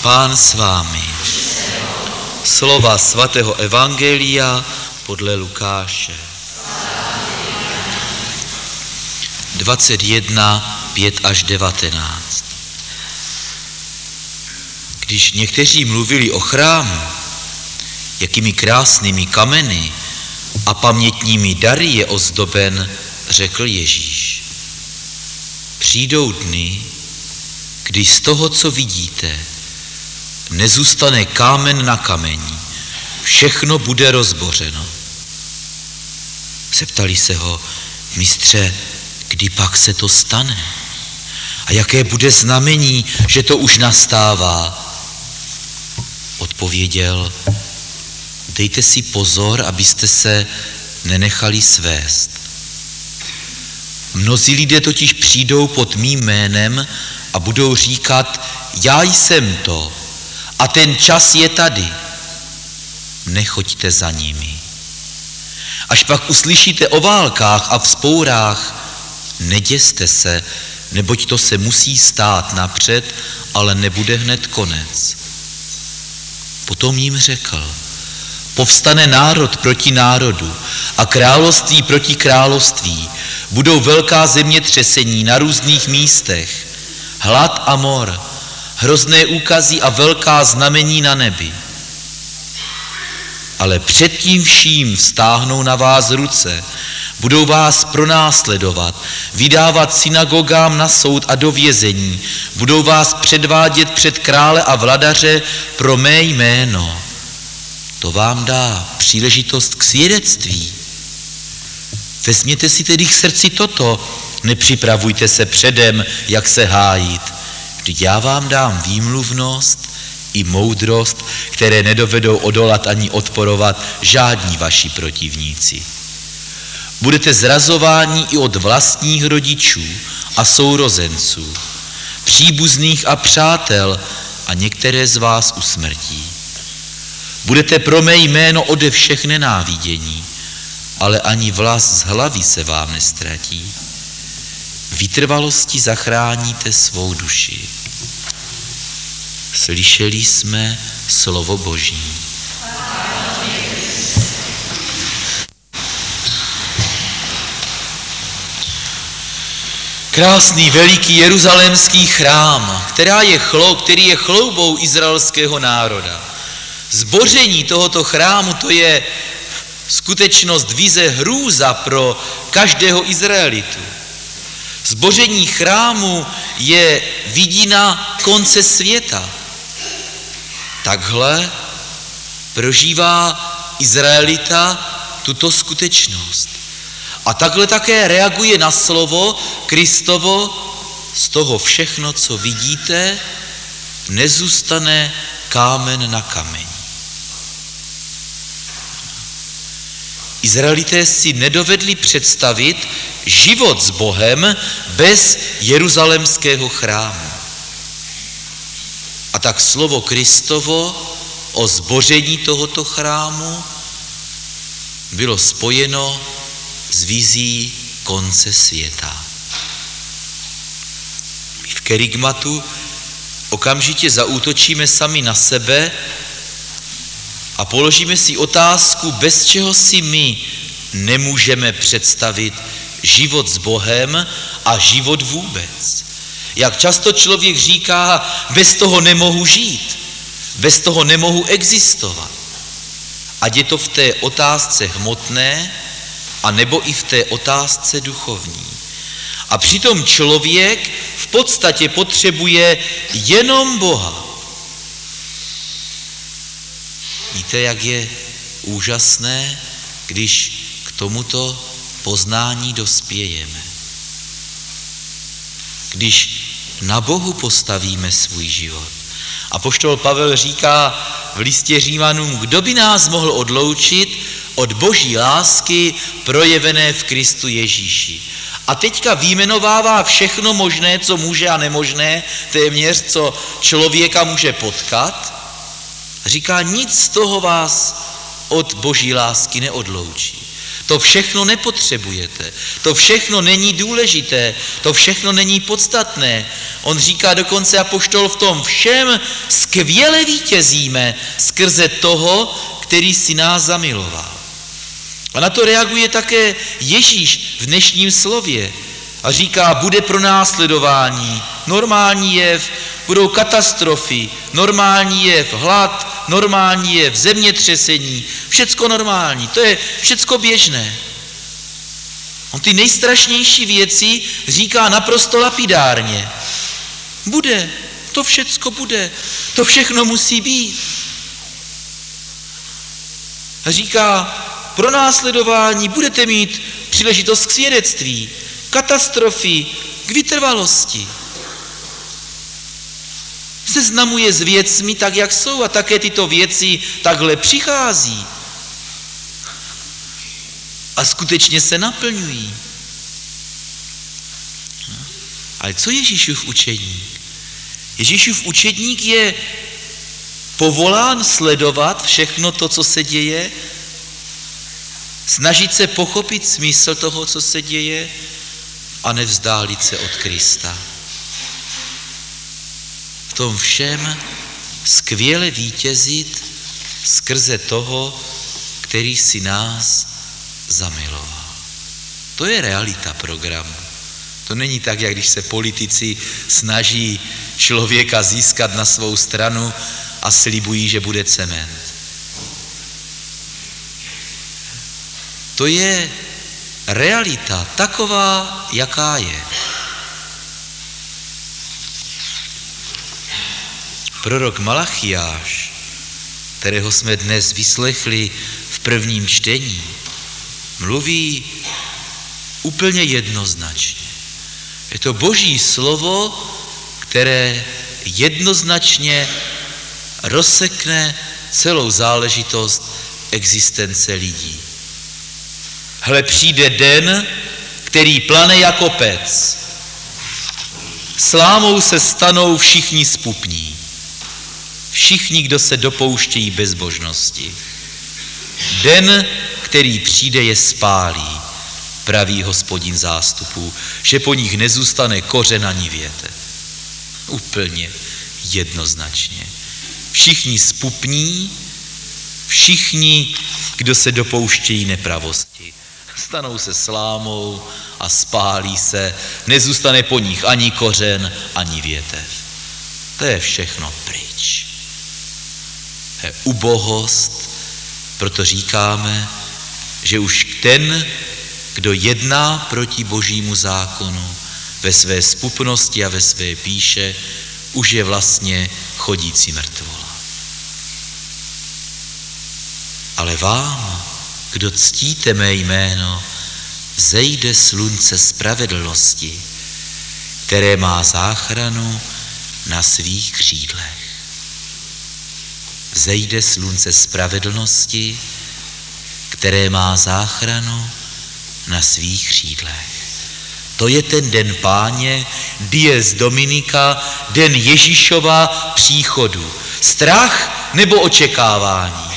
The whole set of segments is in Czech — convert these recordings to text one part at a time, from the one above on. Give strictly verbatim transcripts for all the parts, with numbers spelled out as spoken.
Pán s vámi. Slova svatého evangelia podle Lukáše. dvacet jedna, pět až devatenáct. Když někteří mluvili o chrámu, jakými krásnými kameny a pamětními dary je ozdoben, řekl Ježíš: přijdou dny, kdy z toho, co vidíte, nezůstane kámen na kameni, všechno bude rozbořeno. Zeptali se ho: mistře, kdy pak se to stane? A jaké bude znamení, že to už nastává? Odpověděl: dejte si pozor, abyste se nenechali svést. Mnozí lidé totiž přijdou pod mým jménem a budou říkat: já jsem to a ten čas je tady. Nechoďte za nimi. Až pak uslyšíte o válkách a vzpourách, neděste se, neboť to se musí stát napřed, ale nebude hned konec. Potom jim řekl: povstane národ proti národu a království proti království. Budou velká zemětřesení na různých místech, hlad a mor, hrozné úkazy a velká znamení na nebi. Ale před tím vším vztáhnou na vás ruce, budou vás pronásledovat, vydávat synagogám na soud a do vězení, budou vás předvádět před krále a vladaře pro mé jméno. To vám dá příležitost k svědectví. Vezměte si tedy k srdci toto, nepřipravujte se předem, jak se hájit. Vždyť já vám dám výmluvnost i moudrost, které nedovedou odolat ani odporovat žádní vaši protivníci. Budete zrazováni i od vlastních rodičů a sourozenců, příbuzných a přátel, a některé z vás usmrtí. Budete pro mé jméno ode všech nenávidění, ale ani vlas z hlavy se vám nestratí. Vytrvalostí zachráníte svou duši. Slyšeli jsme slovo Boží. Krásný, veliký jeruzalémský chrám, která je chlou, který je chloubou izraelského národa. Zboření tohoto chrámu, to je skutečnost, vize, hrůza pro každého Izraelitu. Zboření chrámu je vidina konce světa. Takhle prožívá Izraelita tuto skutečnost. A takhle také reaguje na slovo Kristovo: z toho všechno, co vidíte, nezůstane kámen na kameni. Izraelité si nedovedli představit život s Bohem bez jeruzalémského chrámu. A tak slovo Kristovo o zboření tohoto chrámu bylo spojeno s vizí konce světa. My v kerygmatu okamžitě zaútočíme sami na sebe a položíme si otázku, bez čeho si my nemůžeme představit život s Bohem a život vůbec. Jak často člověk říká: bez toho nemohu žít, bez toho nemohu existovat. Ať je to v té otázce hmotné, a nebo i v té otázce duchovní. A přitom člověk v podstatě potřebuje jenom Boha. Víte, jak je úžasné, když k tomuto poznání dospějeme. Když na Bohu postavíme svůj život. Apoštol Pavel říká v listě Římanům: kdo by nás mohl odloučit od Boží lásky projevené v Kristu Ježíši. A teďka vyjmenovává všechno možné, co může a nemožné, téměř, co člověka může potkat. Říká: nic z toho vás od Boží lásky neodloučí. To všechno nepotřebujete. To všechno není důležité. To všechno není podstatné. On říká dokonce apoštol, v tom všem skvěle vítězíme skrze toho, který si nás zamiloval. A na to reaguje také Ježíš v dnešním slově. A říká, bude pronásledování, normální jev, budou katastrofy, normální jev, hlad, normální jev, zemětřesení, všecko normální, to je všecko běžné. On ty nejstrašnější věci říká naprosto lapidárně. Bude, to všecko bude, to všechno musí být. A říká, pronásledování, budete mít příležitost k svědectví, katastrofy, k vytrvalosti. Seznamuje s věcmi tak, jak jsou, a také tyto věci takhle přichází. A skutečně se naplňují. Ale co Ježíšův učedník? Ježíšův učedník je povolán sledovat všechno to, co se děje, snažit se pochopit smysl toho, co se děje, a nevzdálit se od Krista. V tom všem skvěle vítězit skrze toho, který si nás zamiloval. To je realita programu. To není tak, jak když se politici snaží člověka získat na svou stranu a slibují, že bude cement. To je realita taková, jaká je. Prorok Malachiáš, kterého jsme dnes vyslechli v prvním čtení, mluví úplně jednoznačně. Je to Boží slovo, které jednoznačně rozsekne celou záležitost existence lidí. Hle, přijde den, který plane jako pec. Slámou se stanou všichni zpupní. Všichni, kdo se dopouštějí bezbožnosti. Den, který přijde, je spálí, praví Hospodin zástupů, že po nich nezůstane kořen ani větev. Úplně jednoznačně. Všichni zpupní, všichni, kdo se dopouštějí nepravosti. Stanou se slámou a spálí se, nezůstane po nich ani kořen, ani větev. To je všechno pryč. To je ubohost, proto říkáme, že už ten, kdo jedná proti Božímu zákonu ve své zpupnosti a ve své píše, už je vlastně chodící mrtvola. Ale vám, kdo ctíte mé jméno, vzejde slunce spravedlnosti, které má záchranu na svých křídlech. Vzejde slunce spravedlnosti, které má záchranu na svých křídlech. To je ten den Páně, dies Dominica, den Ježíšova příchodu. Strach nebo očekávání?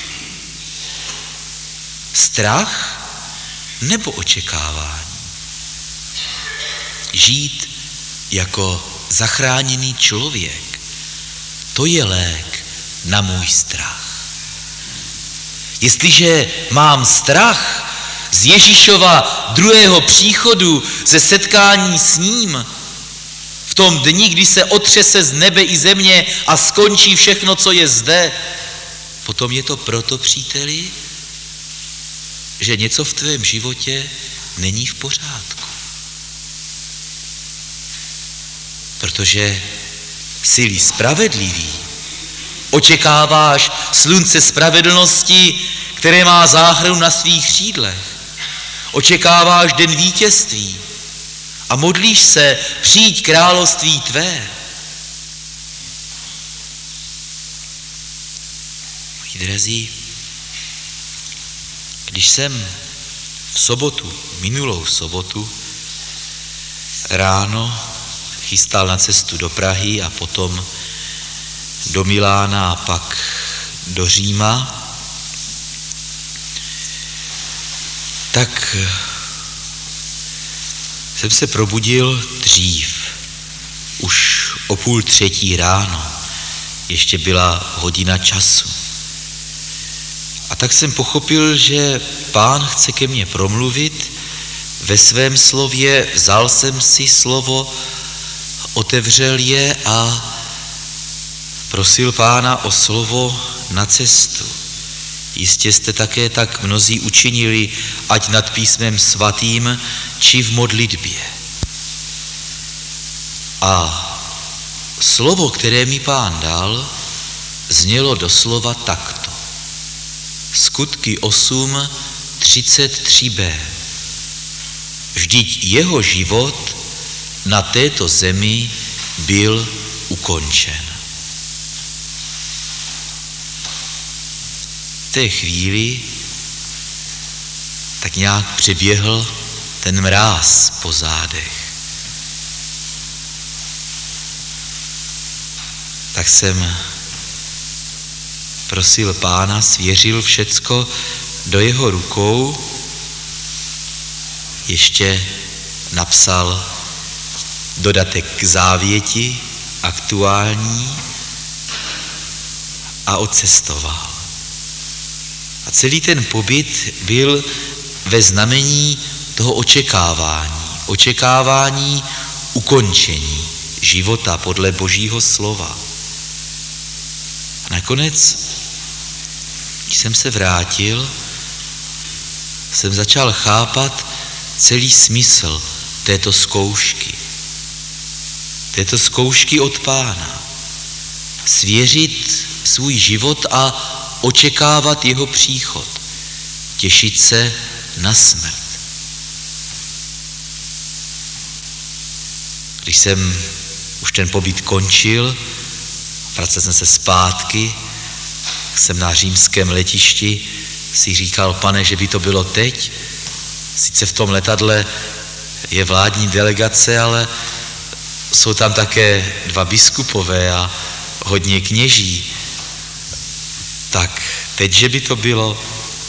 Strach nebo očekávání? Žít jako zachráněný člověk, to je lék na můj strach. Jestliže mám strach z Ježíšova druhého příchodu, ze setkání s ním, v tom dni, kdy se otřese z nebe i země a skončí všechno, co je zde, potom je to proto, příteli, že něco v tvém životě není v pořádku. Protože jsi-li spravedlivý, očekáváš slunce spravedlnosti, které má záchranu na svých křídlech. Očekáváš den vítězství a modlíš se, přijď království tvé. Moji drazí, když jsem v sobotu, minulou sobotu, ráno chystal na cestu do Prahy a potom do Milána a pak do Říma, tak jsem se probudil dřív, už o půl třetí ráno, ještě byla hodina času. A tak jsem pochopil, že Pán chce ke mně promluvit ve svém slově, vzal jsem si slovo, otevřel je a prosil Pána o slovo na cestu. Jistě jste také tak mnozí učinili, ať nad písmem svatým, či v modlitbě. A slovo, které mi Pán dal, znělo doslova takto. Skutky osm, třicet tři b. Vždyť jeho život na této zemi byl ukončen. V té chvíli tak nějak přeběhl ten mráz po zádech. Tak jsem prosil Pána, svěřil všecko do jeho rukou, ještě napsal dodatek k závěti aktuální a odcestoval. A celý ten pobyt byl ve znamení toho očekávání, očekávání ukončení života podle Božího slova. A nakonec, když jsem se vrátil, jsem začal chápat celý smysl této zkoušky. Této zkoušky od Pána. Svěřit svůj život a očekávat jeho příchod. Těšit se na smrt. Když jsem už ten pobyt končil, vracel jsem se zpátky, jsem na římském letišti si říkal, Pane, že by to bylo teď. Sice v tom letadle je vládní delegace, ale jsou tam také dva biskupové a hodně kněží. Tak teď, že by to bylo.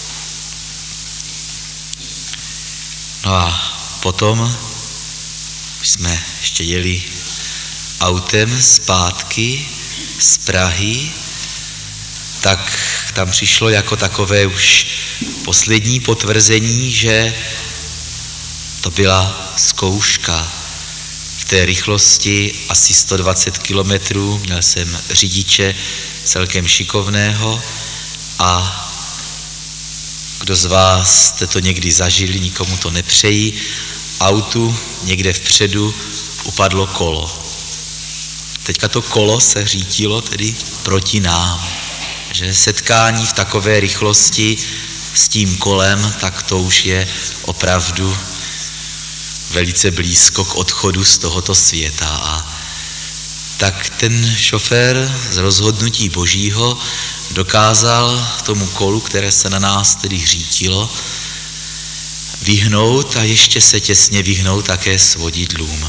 No a potom jsme ještě jeli autem zpátky z Prahy, tak tam přišlo jako takové už poslední potvrzení, že to byla zkouška v té rychlosti asi sto dvacet kilometrů. Měl jsem řidiče celkem šikovného a kdo z vás jste to někdy zažili, nikomu to nepřeji, autu někde vpředu upadlo kolo. Teďka to kolo se řítilo tedy proti nám. Že setkání v takové rychlosti s tím kolem, tak to už je opravdu velice blízko k odchodu z tohoto světa. A tak ten šofér z rozhodnutí Božího dokázal tomu kolu, které se na nás tedy řítilo, vyhnout a ještě se těsně vyhnout také svodidlům.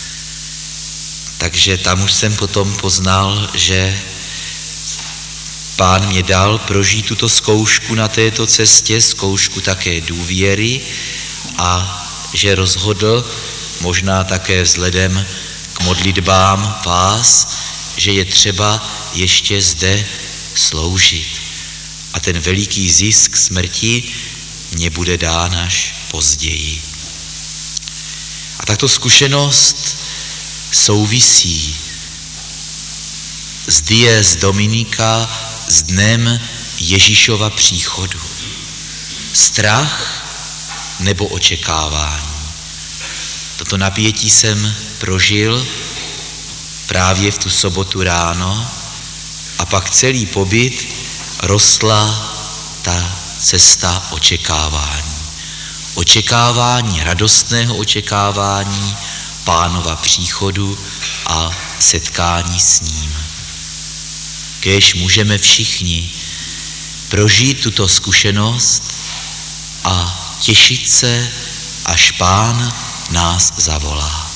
Takže tam už jsem potom poznal, že Pán mě dal prožít tuto zkoušku na této cestě, zkoušku také důvěry a že rozhodl, možná také vzhledem k modlitbám vás, že je třeba ještě zde sloužit. A ten veliký zisk smrti mě bude dán až později. A tato zkušenost souvisí s dies Dominika, s dnem Ježíšova příchodu. Strach nebo očekávání. Toto napětí jsem prožil právě v tu sobotu ráno a pak celý pobyt rostla ta cesta očekávání. Očekávání, radostného očekávání Pánova příchodu a setkání s ním. Kéž můžeme všichni prožít tuto zkušenost a těšit se, až Pán nás zavolá.